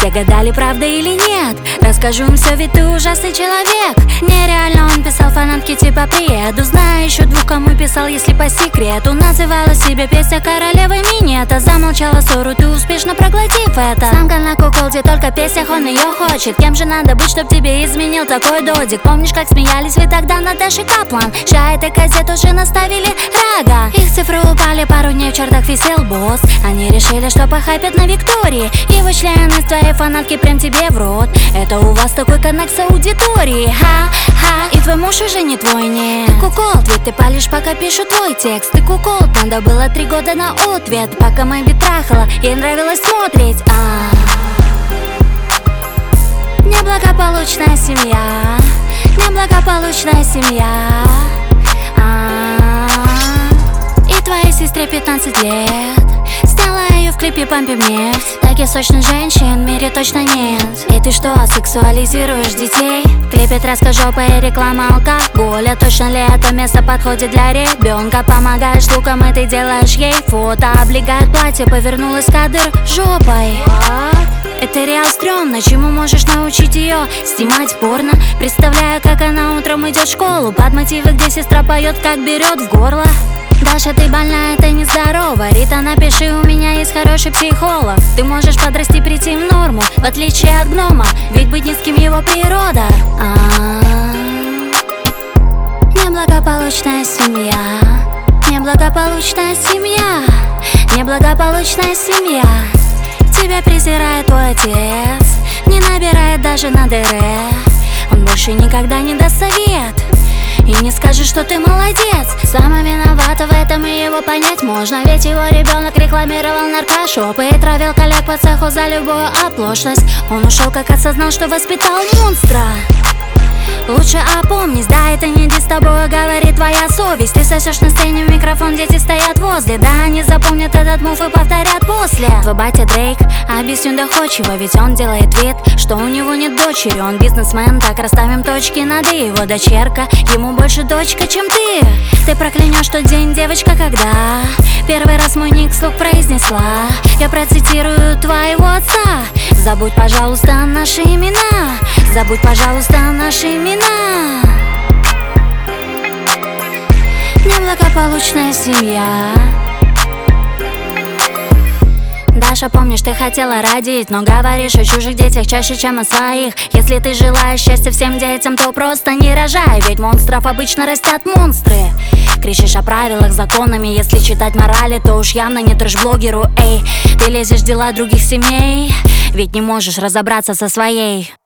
Все гадали, правда или нет. Расскажу им все, ведь ты ужасный человек. Нереально он писал фанатке типа «Приеду». Знаю еще двух, кому писал, если по секрету. Называла себя песня королевы минета. Замолчала ссору, ты успешно проглотив это. Самка на куколде, только в песнях он ее хочет. Кем же надо быть, чтоб тебе изменил такой додик? Помнишь, как смеялись вы тогда над Дашей Каплан? Ща этой газет уже наставили рага. Их цифры упали, пару дней в чертах висел босс. Они решили, что похайпят на Виктории. Его члены с твоей фанатки прям тебе в рот. Это у вас такой коннект с аудиторией. Ха-ха, и твой муж уже не твой, нет. Ты куколд, ведь ты палишь, пока пишу твой текст. Ты куколд, надо было 3 года на ответ. Пока Мэйби трахала, ей нравилось смотреть. Неблагополучная семья, неблагополучная семья. И твоей сестре 15 лет. Сняла ее в клипе «Пампим нефть». Таких сочных женщин в мире точно нет. И ты что, сексуализируешь детей? В клипе тряска жопы и реклама алкоголя. Точно ли это место подходит для ребенка? Помогаешь лукам, и ты делаешь ей фото. Облегает платье, повернулась кадр жопой. Это реал стрёмно, чему можешь научить ее? Снимать порно. Представляю, как она утром идет в школу под мотивы, где сестра поет, как берет в горло. Даша, ты больная, ты нездорова. Рита, напиши, у меня есть хороший психолог. Ты можешь подрасти, прийти в норму, в отличие от гнома, ведь быть низким его природа. Неблагополучная семья, неблагополучная семья, неблагополучная семья. Тебя презирает твой отец, не набирает даже на ДР. Он больше никогда не даст совет и не скажет, что ты молодец. Самый виновата в этом, и его понять можно. Ведь его ребенок рекламировал наркошопы и травил коллег по цеху за любую оплошность. Он ушел, как осознал, что воспитал монстра. Лучше опомнись, да, это не с тобой говорит твоя совесть. Ты сосешь на сцене в микрофон, дети стоят возле. Да, они запомнят этот мув и повторят после. Твой батя Дрейк, объясню доходчиво, ведь он делает вид, что у него нет дочери. Он бизнесмен, так расставим точки над «и». Его дочерка, ему больше дочка, чем ты. Ты проклянешь тот день, девочка, когда первый раз мой ник вслух произнесла. Я процитирую твоего отца. Забудь, пожалуйста, наши имена. Забудь, пожалуйста, наши имена. Неблагополучная семья. Даша, помнишь, ты хотела родить, но говоришь о чужих детях чаще, чем о своих. Если ты желаешь счастья всем детям, то просто не рожай, ведь монстров обычно растят монстры. Кричишь о правилах, законами, если читать морали, то уж явно не трэш-блогеру, эй. Ты лезешь в дела других семей, ведь не можешь разобраться со своей.